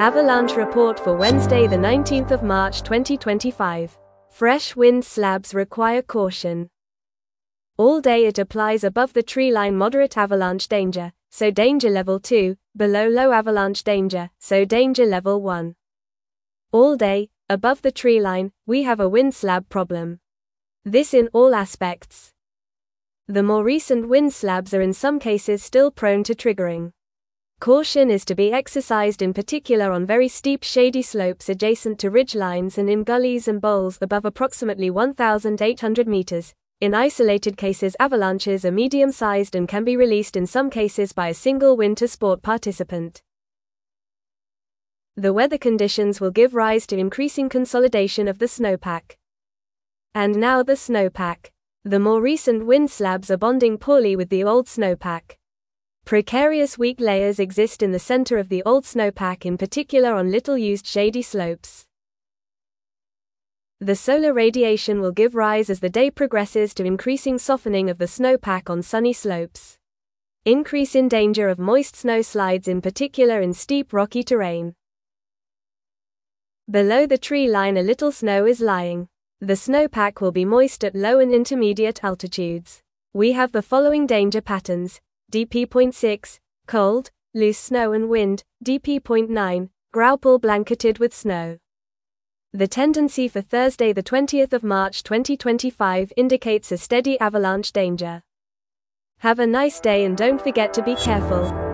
Avalanche report for Wednesday the 19th of March 2025. Fresh wind slabs require caution. All day it applies above the tree line moderate avalanche danger, so danger level 2, below low avalanche danger, so danger level 1. All day, above the tree line, we have a wind slab problem. This in all aspects. The more recent wind slabs are in some cases still prone to triggering. Caution is to be exercised in particular on very steep shady slopes adjacent to ridge lines and in gullies and bowls above approximately 1,800 meters. In isolated cases, avalanches are medium-sized and can be released in some cases by a single winter sport participant. The weather conditions will give rise to increasing consolidation of the snowpack. And now the snowpack. The more recent wind slabs are bonding poorly with the old snowpack. Precarious weak layers exist in the center of the old snowpack, in particular on little-used shady slopes. The solar radiation will give rise as the day progresses to increasing softening of the snowpack on sunny slopes. Increase in danger of moist snow slides, in particular in steep rocky terrain. Below the tree line a little snow is lying. The snowpack will be moist at low and intermediate altitudes. We have the following danger patterns: DP.6, cold, loose snow and wind, DP.9, graupel blanketed with snow. The tendency for Thursday the 20th of March 2025 indicates a steady avalanche danger. Have a nice day and don't forget to be careful.